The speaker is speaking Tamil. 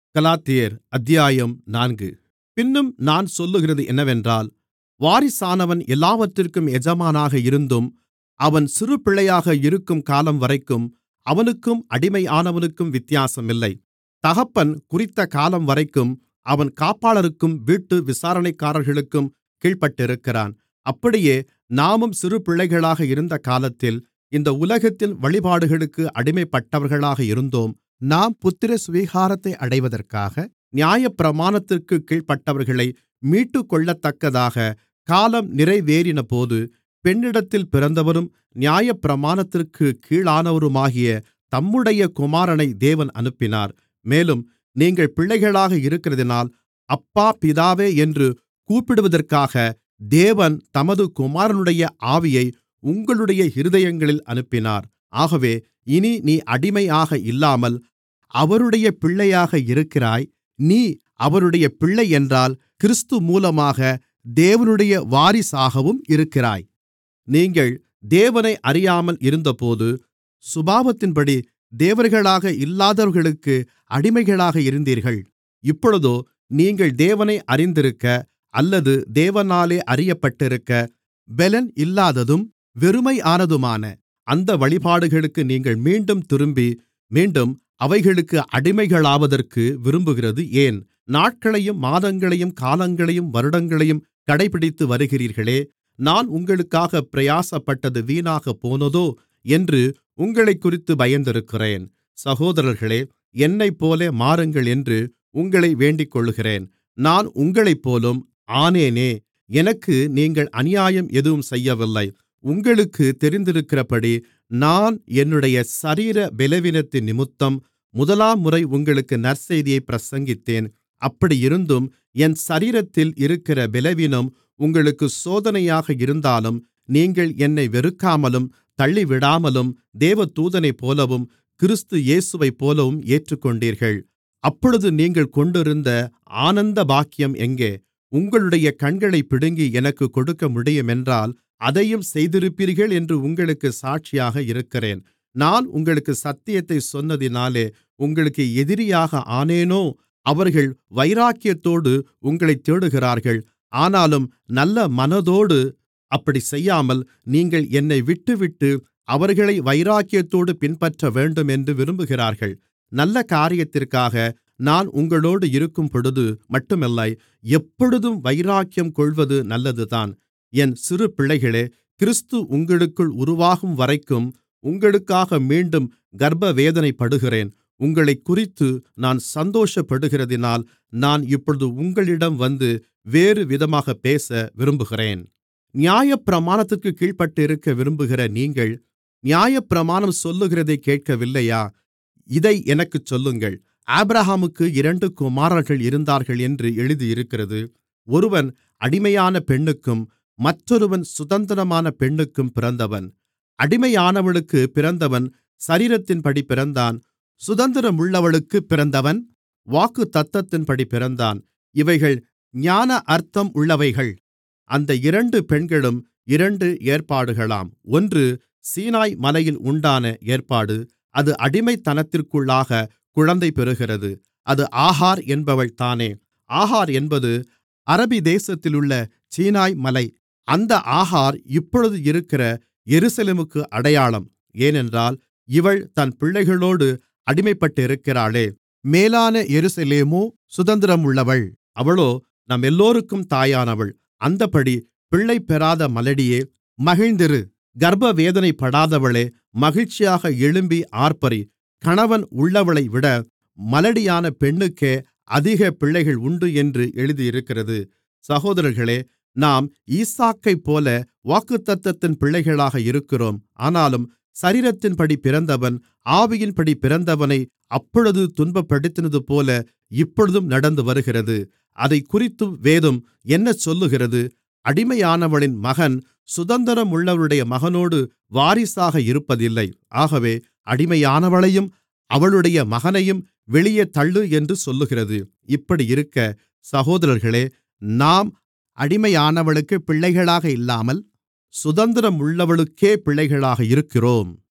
கலாத்தியர் அத்தியாயம் 4. பின்னும் நான் சொல்லுகிறது என்னவென்றால், வாரிசானவன் எல்லாவற்றிற்கும் எஜமானாக இருந்தும், அவன் சிறுபிள்ளையாக இருக்கும் காலம்வரைக்கும் அவனுக்கும் அடிமையானவனுக்கும் வித்தியாசமில்லை. தகப்பன் குறித்த காலம்வரைக்கும் அவன் காப்பாளருக்கும் வீட்டு விசாரணைக்காரர்களுக்கும் கீழ்ப்பட்டிருக்கிறான். அப்படியே நாமும் சிறுபிள்ளைகளாக இருந்த காலத்தில் இந்த உலகத்தின் வழிபாடுகளுக்கு அடிமைப்பட்டவர்களாக இருந்தோம். நாம் புத்திர சுவிகாரத்தை அடைவதற்காக நியாயப்பிரமாணத்திற்குக் கீழ்ப்பட்டவர்களை மீட்டுக்கொள்ளத்தக்கதாக காலம் நிறைவேறினபோது, பெண்ணிடத்தில் பிறந்தவரும் நியாயப்பிரமாணத்திற்குக் கீழானவருமாகிய தம்முடைய குமாரனை தேவன் அனுப்பினார். மேலும் நீங்கள் பிள்ளைகளாக இருக்கிறதினால், அப்பா பிதாவே என்று கூப்பிடுவதற்காக தேவன் தமது குமாரனுடைய ஆவியை உங்களுடைய இருதயங்களில் அனுப்பினார். ஆகவே இனி நீ அடிமையாக இல்லாமல் அவருடைய பிள்ளையாக இருக்கிறாய். நீ அவருடைய பிள்ளை என்றால் கிறிஸ்து மூலமாக தேவனுடைய வாரிசாகவும் இருக்கிறாய். நீங்கள் தேவனை அறியாமல் இருந்தபோது சுபாவத்தின்படி தேவர்களாக இல்லாதவர்களுக்கு அடிமைகளாக இருந்தீர்கள். இப்பொழுதோ நீங்கள் தேவனை அறிந்திருக்க அல்லது தேவனாலே அறியப்பட்டிருக்க பெலன் இல்லாததும் வெறுமையானதுமான அந்த வழிபாடுகளுக்கு நீங்கள் மீண்டும் திரும்பி மீண்டும் அவைகளுக்கு அடிமைகளாவதற்கு விரும்புகிறது ஏன்? நாட்களையும் மாதங்களையும் காலங்களையும் வருடங்களையும் கடைபிடித்து வருகிறீர்களே. நான் உங்களுக்காக பிரயாசப்பட்டது வீணாகப் போனதோ என்று உங்களைக்குறித்து பயந்திருக்கிறேன். சகோதரர்களே, என்னைப்போல மாறுங்கள் என்று உங்களை வேண்டிக்கொள்ளுகிறேன். நான் உங்களைப்போலும் ஆனேனே. எனக்கு நீங்கள் அநியாயம் எதுவும் செய்யவில்லை. உங்களுக்குத் தெரிந்திருக்கிறபடி நான் என்னுடைய சரீர பலவீனத்தின் நிமித்தம் முதலாம் முறை உங்களுக்கு நற்செய்தியைப் பிரசங்கித்தேன். அப்படியிருந்தும் என் சரீரத்தில் இருக்கிற பலவீனம் உங்களுக்கு சோதனையாக இருந்தாலும், நீங்கள் என்னை வெறுக்காமலும் தள்ளிவிடாமலும் தேவதூதனைப்போலவும் கிறிஸ்து இயேசுவைப்போலவும் ஏற்றுக்கொண்டீர்கள். அப்பொழுது நீங்கள் கொண்டிருந்த ஆனந்த பாக்கியம் எங்கே? உங்களுடைய கண்களைப் பிடுங்கி எனக்குக் கொடுக்க முடியுமென்றால் அதையும் செய்திருப்பீர்கள் என்று உங்களுக்கு சாட்சியாக இருக்கிறேன். நான் உங்களுக்கு சத்தியத்தைச் சொன்னதினாலே உங்களுக்கு எதிரியாக ஆனேனோ? அவர்கள் வைராக்கியத்தோடு உங்களைத் தேடுகிறார்கள். ஆனாலும் நல்ல மனதோடு அப்படிச் செய்யாமல் நீங்கள் என்னை விட்டுவிட்டு அவர்களை வைராக்கியத்தோடு பின்பற்ற வேண்டும் என்று விரும்புகிறார்கள். நல்ல காரியத்திற்காக நான் உங்களோடு இருக்கும்பொழுது மட்டுமில்லை, எப்பொழுதும் வைராக்கியம் கொள்வது நல்லதுதான். என் சிறு பிள்ளைகளே, கிறிஸ்து உங்களுக்குள் உருவாகும் வரைக்கும் உங்களுக்காக மீண்டும் கர்ப்பவேதனைப்படுகிறேன். உங்களைக்குறித்து நான் சந்தோஷப்படுகிறதினால் நான் இப்பொழுது உங்களிடம் வந்து வேறு விதமாகப் பேச விரும்புகிறேன். நியாயப்பிரமாணத்திற்குக் கீழ்ப்பட்டிருக்க விரும்புகிற நீங்கள் நியாயப்பிரமாணம் சொல்லுகிறதைக் கேட்கவில்லையா? இதை எனக்குச் சொல்லுங்கள். ஆபிரகாமுக்கு 2 குமாரர்கள் இருந்தார்கள் என்று எழுதியிருக்கிறது. ஒருவன் அடிமையான பெண்ணுக்கும் மற்றொருவன் சுதந்திரமான பெண்ணுக்கும் பிறந்தவன். அடிமையானவளுக்குப் பிறந்தவன் சரீரத்தின்படி பிறந்தான். சுதந்திரமுள்ளவளுக்குப் பிறந்தவன் வாக்குத்தத்தத்தின்படி பிறந்தான். இவைகள் ஞான அர்த்தம் உள்ளவைகள். அந்த 2 பெண்களும் 2 ஏற்பாடுகளாம். ஒன்று சீனாய் மலையில் உண்டான ஏற்பாடு. அது அடிமைத்தனத்திற்குள்ளாக குழந்தை பெறுகிறது. அது ஆகார் என்பவள் தானே. ஆகார் என்பது அரபி தேசத்திலுள்ள சீனாய் மலை. அந்த ஆகார் இப்பொழுது இருக்கிற எருசலேமுக்கு அடையாளம். ஏனென்றால் இவள் தன் பிள்ளைகளோடு அடிமைப்பட்டிருக்கிறாளே. மேலான எருசலேமோ சுதந்திரமுள்ளவள். அவளோ நம்மெல்லோருக்கும் தாயானவள். அந்தப்படி பிள்ளை பெறாத மலடியே, மகிழ்ந்திரு. கர்ப்பவேதனைப்படாதவளே, மகிழ்ச்சியாக எழும்பி ஆர்ப்பரி. கணவன் உள்ளவளைவிட மலடியான பெண்ணுக்கே அதிக பிள்ளைகள் உண்டு என்று எழுதியிருக்கிறது. சகோதரர்களே, நாம் ஈசாக்கைப்போல வாக்குத்தத்தத்தின் பிள்ளைகளாக இருக்கிறோம். ஆனாலும் சரீரத்தின்படி பிறந்தவன் ஆவியின்படி பிறந்தவனை அப்பொழுது துன்பப்படுத்தினதுபோல இப்பொழுதும் நடந்து வருகிறது. அதைக்குறித்து வேதம் என்ன சொல்லுகிறது? அடிமையானவளின் மகன் சுதந்திரமுள்ளவளுடைய மகனோடு வாரிசாக இருப்பதில்லை. ஆகவே அடிமையானவளையும் அவளுடைய மகனையும் வெளியே தள்ளு என்று சொல்லுகிறது. இப்படியிருக்க சகோதரர்களே, நாம் அடிமையானவளுக்கு பிள்ளைகளாக இல்லாமல் சுதந்திரமுள்ளவளுக்கே பிள்ளைகளாக இருக்கிறோம்.